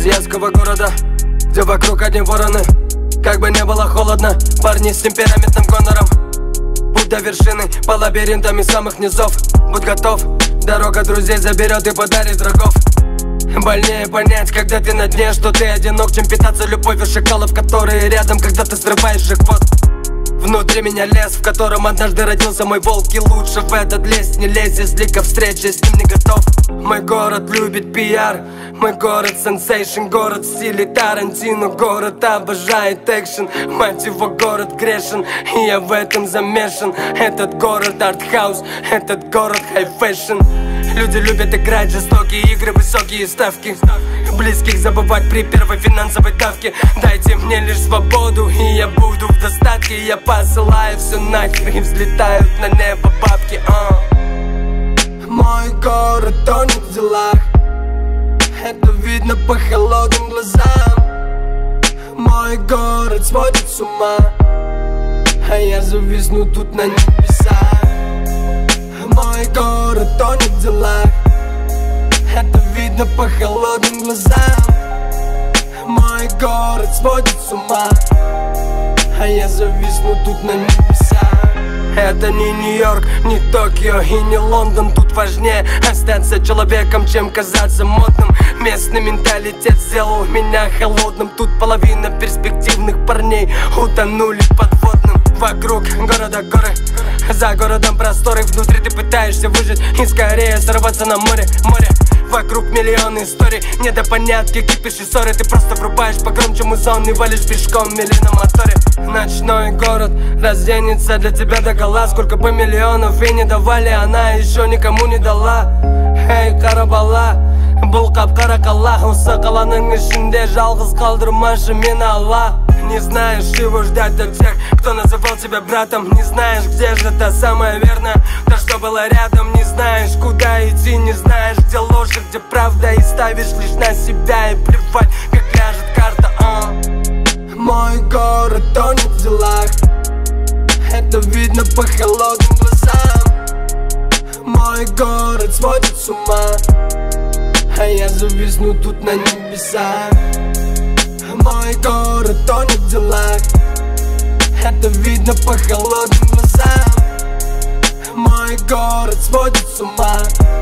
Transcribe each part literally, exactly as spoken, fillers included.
крестьянского города, где вокруг одни вороны. Как бы не было холодно, парни с темпераментным гонором. Путь до вершины по лабиринтам из самых низов. Будь готов, дорога друзей заберет и подарит врагов. Больнее понять, когда ты на дне, что ты одинок, чем питаться любовью шакалов, которые рядом, когда ты срываешь джекпот. Внутри меня лес, в котором однажды родился мой волк, и лучше в этот лес не лезь, если ко встрече с ним не готов. Мой город любит пиар, мой город сенсейшн, город в стиле Тарантино, город обожает экшен, мать его, город грешен, и я в этом замешан. Этот город артхаус, этот город хай-фэшн. Люди любят играть жестокие игры, высокие ставки, близких забывать при первой финансовой давке. Дайте мне лишь свободу, и я буду в достатке. Я посылаю все нахер, и взлетают на небо бабки. uh. Мой город тонет в делах, это видно по холодным глазам. Мой город сводит с ума, а я зависну тут на небесах. Мой город тонет в делах, это видно по холодным глазам. Мой город сводит с ума, а я зависну тут на небесах. Это не Нью-Йорк, не Токио и не Лондон. Тут важнее остаться человеком, чем казаться модным. Местный менталитет сделал меня холодным. Тут половина перспективных парней утонули подводным. Вокруг города горы, за городом просторы. Внутри ты пытаешься выжить и скорее сорваться на море, море. Вокруг миллионы историй, недопонятки, кипиш и ссоры. Ты просто врубаешь погромче музон и валишь пешком мили на моторе. Ночной город разденется для тебя догола. Сколько бы миллионов и не давали, она еще никому не дала. Эй, Карабала, бұл қап-қара қала, осы қаланың ішінде жалғыз қалдырмашы мені Алла. Не знаешь чего ждать от тех, кто называл тебя братом. Не знаешь, где же та самая верная, то, что было рядом. Не знаешь, куда идти, не знаешь, где ложь, где правда. И ставишь лишь на себя, и плевать, как ляжет карта. uh. Мой город тонет в делах, это видно по холодным глазам. Мой город сводит с ума, а я зависну тут на небесах. Мой город тонет в делах, это видно по холодным глазам. Мой город сводит с ума,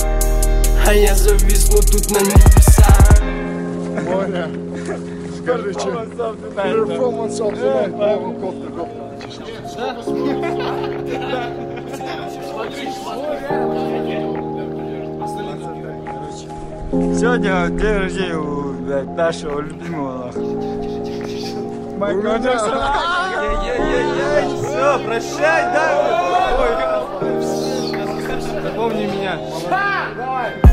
а я зависну тут на небесах. Моня, скажи, че? Performance of the night. Кофта, Сегодня день рождения у нашего любимого. Майкл Джексон. Все, прощай, да? Запомни меня. Давай.